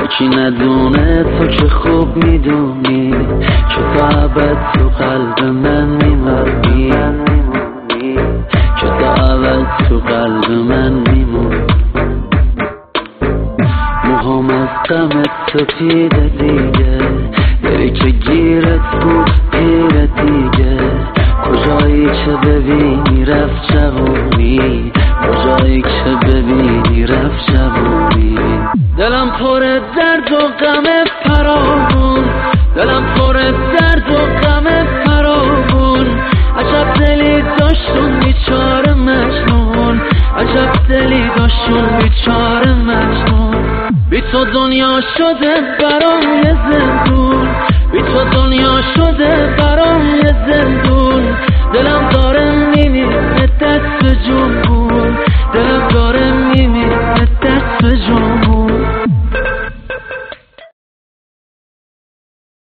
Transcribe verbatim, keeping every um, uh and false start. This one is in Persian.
یکی ندونه تو که خوب میدونی که تا ابد تو قلب من میمونی، که تا ابد تو قلب من میمونی. موهام از غمت سفیده دیگه، بری که گیرت بود پیر دیگه. کجایی که ببینی رفت جوونی، کجایی که ببینی رفت جوونی. دلم پر درد و غم فراوون، دلم پر درد و غم فراوون. عجب دلی داشتون بیچاره مجنون، عجب دلی داشتون بیچاره مجنون. بی تو دنیا شده برام یه زندون، بی تو دنیا شده برام یه زندون. دلم داره میمیره دست به جون، دلم داره میمیره دست به جون.